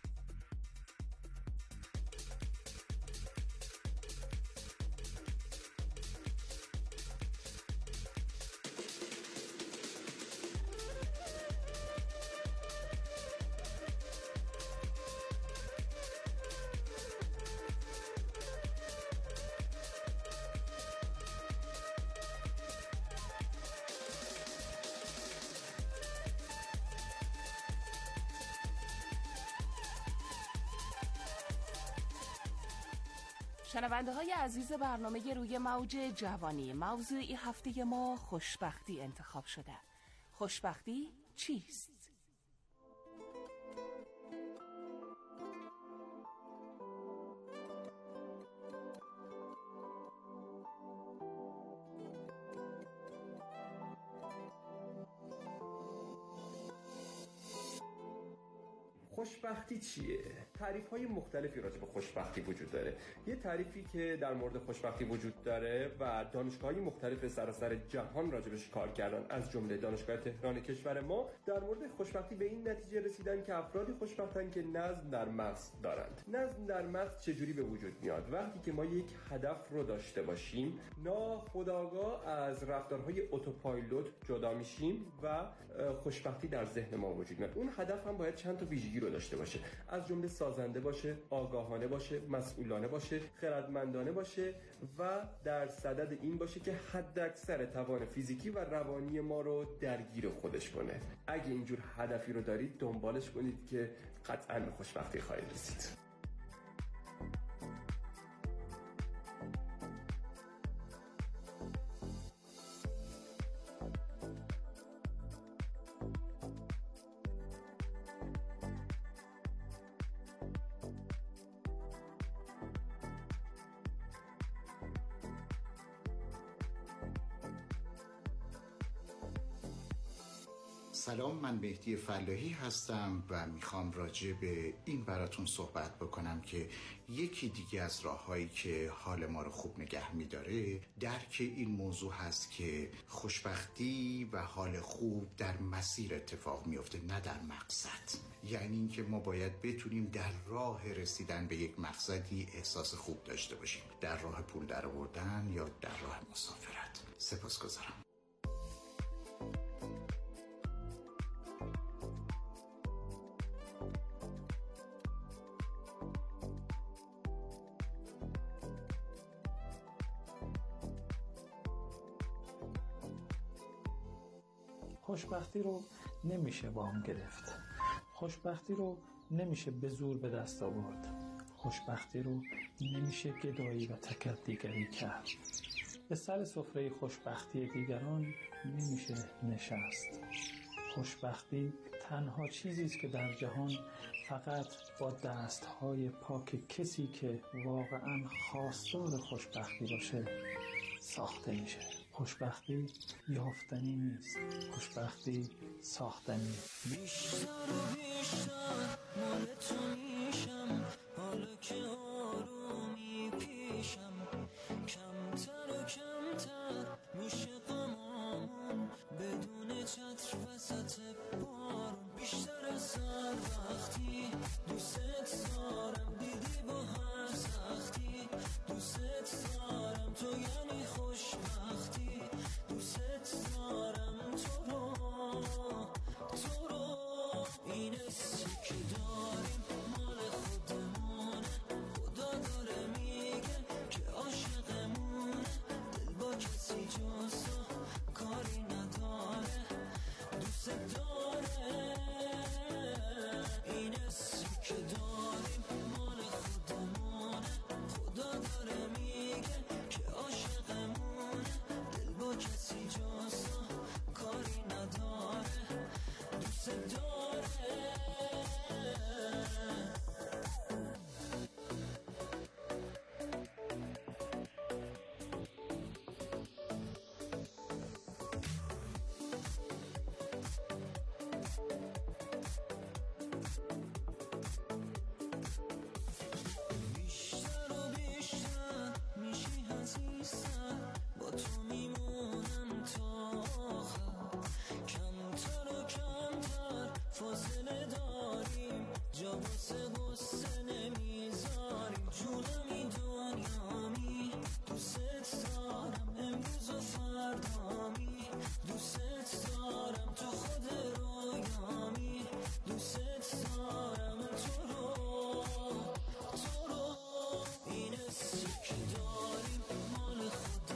شنونده های عزیز برنامه روی موج جوانی، موضوع این هفته ما خوشبختی انتخاب شده. خوشبختی چیست؟ خوشبختی چیه؟ تعریف‌های مختلفی راجع به خوشبختی وجود داره. یه تعریفی که در مورد خوشبختی وجود داره و دانشگاه‌های مختلف سراسر جهان راجعش کار کردن، از جمله دانشگاه تهران کشور ما، در مورد خوشبختی به این نتیجه رسیدن که افرادی خوشبختن که نظم در مغز دارند. نظم در مغز چجوری به وجود میاد؟ وقتی که ما یک هدف رو داشته باشیم، ناخودآگاه از رفتارهای اتوپایلوت جدا میشیم و خوشبختی در ذهن ما وجود میاد. اون هدف هم باید چند تا ویژگی رو داشته باشه، از جمله سازنده باشه، آگاهانه باشه، مسئولانه باشه، خردمندانه باشه و در صدد این باشه که حداکثر توان فیزیکی و روانی ما رو درگیر خودش کنه. اگه اینجور هدفی رو دارید دنبالش کنید که قطعاً به خوشبختی خواهید رسید. سلام، من مهدی فلاحی هستم و میخوام راجع به این براتون صحبت بکنم که یکی دیگه از راه‌هایی که حال ما رو خوب نگه میداره درک این موضوع هست که خوشبختی و حال خوب در مسیر اتفاق میفته، نه در مقصد. یعنی اینکه ما باید بتونیم در راه رسیدن به یک مقصدی احساس خوب داشته باشیم، در راه پول درآوردن یا در راه مسافرت. سپاسگزارم. خوشبختی رو نمیشه وام گرفت. خوشبختی رو نمیشه به زور به دست آورد. خوشبختی رو نمیشه گدایی و تکدیگری کرد. به سر سفره خوشبختی دیگران نمیشه نشست. خوشبختی تنها چیزی است که در جهان فقط با دستهای پاک کسی که واقعاً خواستار خوشبختی باشه ساخته میشه. خوشبختی یافتنی نیست، خوشبختی ساختنی. بیشتر و بیشتر مال تو میشم، حالا که